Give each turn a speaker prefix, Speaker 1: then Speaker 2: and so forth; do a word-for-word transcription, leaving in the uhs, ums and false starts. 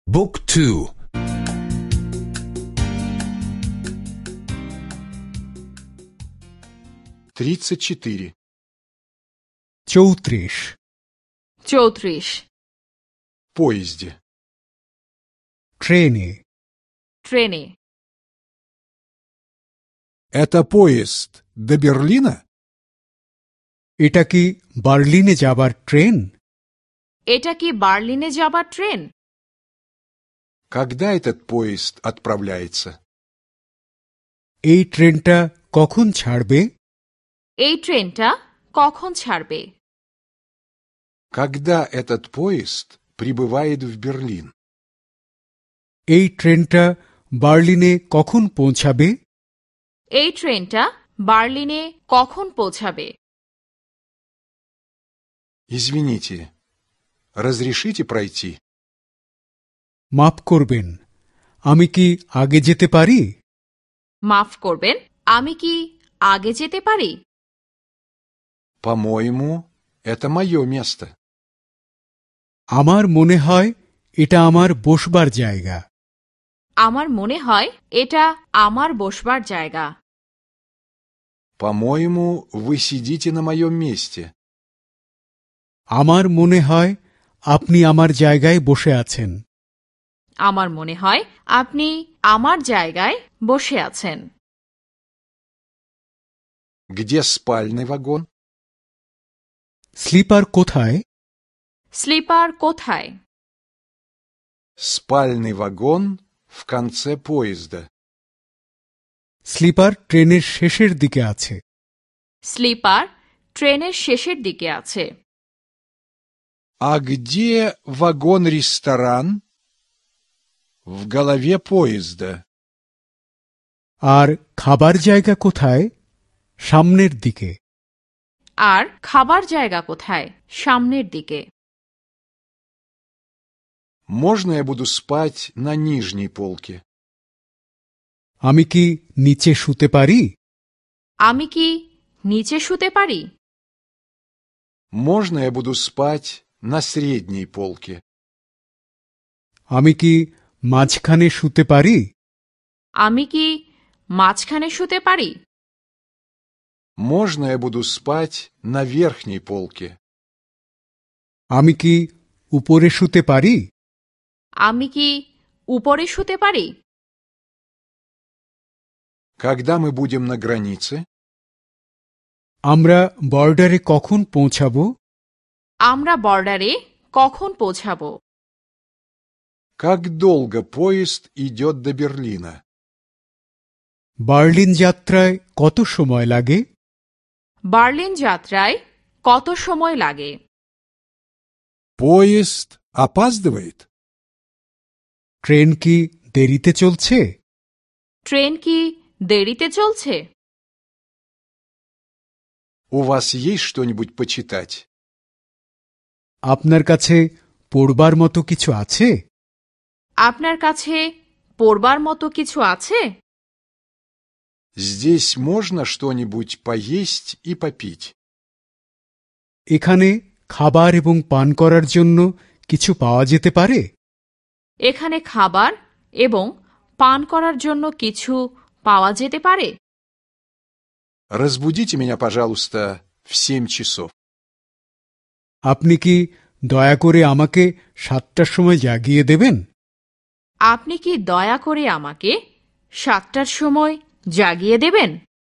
Speaker 1: บุ๊กทู
Speaker 2: тридцать четыре.
Speaker 3: চৌত্রিশ
Speaker 4: চৌত্রিশ
Speaker 2: Поезде.
Speaker 3: ট্রেনে
Speaker 4: ট্রেনে
Speaker 2: Это поезд до Берлина?
Speaker 3: এটা কি বার্লিনে যাবার ট্রেন?
Speaker 4: এটা কি বার্লিনে যাবার ট্রেন?
Speaker 2: Когда этот поезд отправляется?
Speaker 3: এই ট্রেনটা কখন ছাড়বে?
Speaker 4: এই ট্রেনটা কখন ছাড়বে?
Speaker 2: Когда этот поезд прибывает в Берлин?
Speaker 3: এই ট্রেনটা বার্লিনে কখন পৌঁছাবে?
Speaker 4: এই ট্রেনটা বার্লিনে কখন পৌঁছাবে?
Speaker 2: Извините, разрешите пройти?
Speaker 3: মাফ করবেন, আমি কি আগে যেতে পারি?
Speaker 4: মাফ করবেন, আমি কি আগে যেতে পারি?
Speaker 2: По-моему, это мое место.
Speaker 3: আমার মনে হয় এটা আমার বসবার জায়গা।
Speaker 4: আমার মনে হয় এটা আমার বসবার জায়গা।
Speaker 2: По-моему, вы сидите на моем месте.
Speaker 3: আমার মনে হয় আপনি আমার জায়গায় বসে আছেন।
Speaker 4: আমার মনে হয় আপনি আমার জায়গায় বসে আছেন।
Speaker 2: Где спальный вагон?
Speaker 3: স্লিপার কোথায়?
Speaker 4: স্লিপার কোথায়?
Speaker 2: Спальный вагон в конце поезда.
Speaker 3: স্লিপার ট্রেনের শেষের দিকে আছে।
Speaker 4: স্লিপার ট্রেনের শেষের দিকে আছে।
Speaker 2: А где вагон-ресторан? В голове поезда.
Speaker 3: আর খাবার জায়গা কোথায়? সামনের দিকে।
Speaker 4: আর খাবার জায়গা কোথায়? সামনের দিকে।
Speaker 2: Можно я буду спать на нижней полке?
Speaker 3: আমি কি নিচে শুতে পারি?
Speaker 4: আমি কি নিচে শুতে পারি?
Speaker 2: Можно я буду спать на средней полке?
Speaker 3: আমি কি মাঝখানে শুতে পারি?
Speaker 4: আমি কি মাঝখানে শুতে পারি?
Speaker 2: Можно я буду спать на верхней полке?
Speaker 3: আমি কি উপরে শুতে পারি?
Speaker 4: আমি কি উপরে শুতে পারি?
Speaker 2: Когда мы будем на границе?
Speaker 3: আমরা বর্ডারে কখন পৌঁছাবো?
Speaker 4: আমরা বর্ডারে কখন পৌঁছাবো?
Speaker 2: Как долго поезд идет до Берлина?
Speaker 3: বার্লিন যাত্রায় কত সময় লাগে?
Speaker 4: বার্লিন যাত্রায় কত সময় লাগে?
Speaker 2: Поезд опаздывает?
Speaker 3: ট্রেন কি দেরিতে চলছে?
Speaker 4: ট্রেন কি দেরিতে চলছে?
Speaker 2: У вас есть что-нибудь почитать?
Speaker 3: আপনার কাছে পড়বার মতো কিছু আছে?
Speaker 4: আপনার কাছে পড়বার মতো কিছু আছে?
Speaker 2: Здесь можно что-нибудь поесть и попить?
Speaker 3: এখানে খাবার এবং পান করার জন্য কিছু পাওয়া যেতে পারে?
Speaker 4: এখানে খাবার এবং পান করার জন্য কিছু পাওয়া যেতে পারে?
Speaker 2: Разбудите меня, пожалуйста, в семь часов.
Speaker 3: আপনি কি দয়া করে আমাকে সাতটার সময় জাগিয়ে দেবেন?
Speaker 4: আপনি কি দয়া করে আমাকে সাতটার সময় জাগিয়ে দেবেন?